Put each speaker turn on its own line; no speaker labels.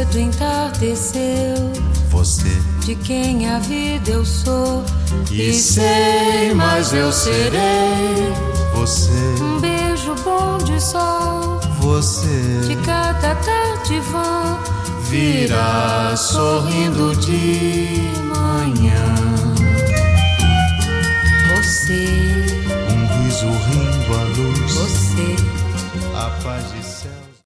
cedo entardeceu.
Você,
de quem a vida eu sou.
e sei, mas eu serei. Você,
um beijo bom de sol.
você,
de cada tarde vão
virá sorrindo o dia.